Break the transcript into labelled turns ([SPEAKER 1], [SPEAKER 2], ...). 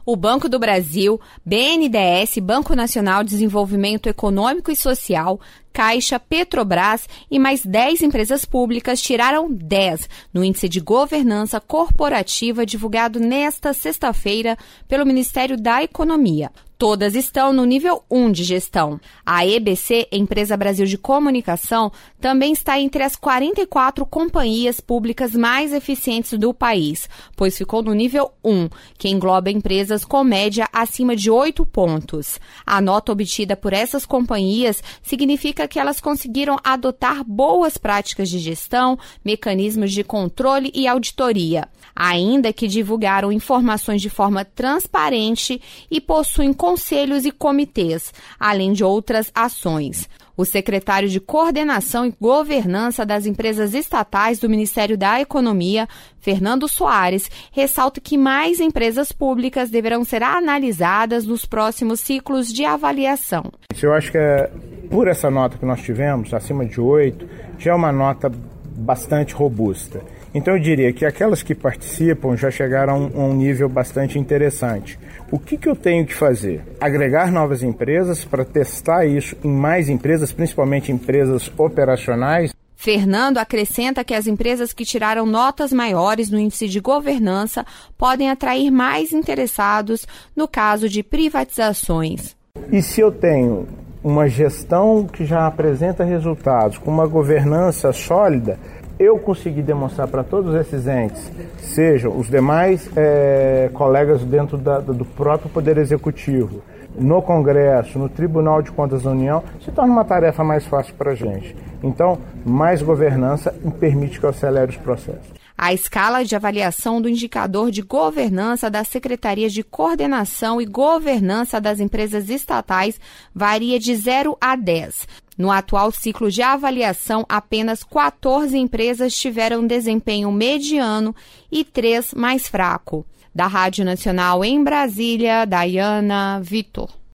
[SPEAKER 1] o Banco do Brasil, BNDES, Banco Nacional de Desenvolvimento Econômico e Social, Caixa, Petrobras e mais 10 empresas públicas tiraram 10 no Índice de Governança Corporativa divulgado nesta sexta-feira pelo Ministério da Economia. Todas estão no nível 1 de gestão. A EBC, Empresa Brasil de Comunicação, também está entre as 44 companhias públicas mais eficientes do país, pois ficou no nível 1, que engloba empresas com média acima de 8 pontos. A nota obtida por essas companhias significa que elas conseguiram adotar boas práticas de gestão, mecanismos de controle e auditoria, ainda que divulgaram informações de forma transparente e possuem conselhos e comitês, além de outras ações. O secretário de Coordenação e Governança das Empresas Estatais do Ministério da Economia, Fernando Soares, ressalta que mais empresas públicas deverão ser analisadas nos próximos ciclos de avaliação.
[SPEAKER 2] Eu acho que por essa nota que nós tivemos, acima de 8, já é uma nota bastante robusta. Então eu diria que aquelas que participam já chegaram a um nível bastante interessante. O que eu tenho que fazer? Agregar novas empresas para testar isso em mais empresas, principalmente empresas operacionais.
[SPEAKER 1] Fernando acrescenta que as empresas que tiraram notas maiores no índice de governança podem atrair mais interessados no caso de privatizações.
[SPEAKER 2] E se eu tenho uma gestão que já apresenta resultados, com uma governança sólida, eu consegui demonstrar para todos esses entes, sejam os demais colegas dentro do próprio Poder Executivo, no Congresso, no Tribunal de Contas da União, se torna uma tarefa mais fácil para a gente. Então, mais governança permite que eu acelere os processos.
[SPEAKER 1] A escala de avaliação do indicador de governança das Secretarias de Coordenação e Governança das Empresas Estatais varia de 0 a 10. No atual ciclo de avaliação, apenas 14 empresas tiveram desempenho mediano e 3 mais fraco. Da Rádio Nacional em Brasília, Daiana Vitor.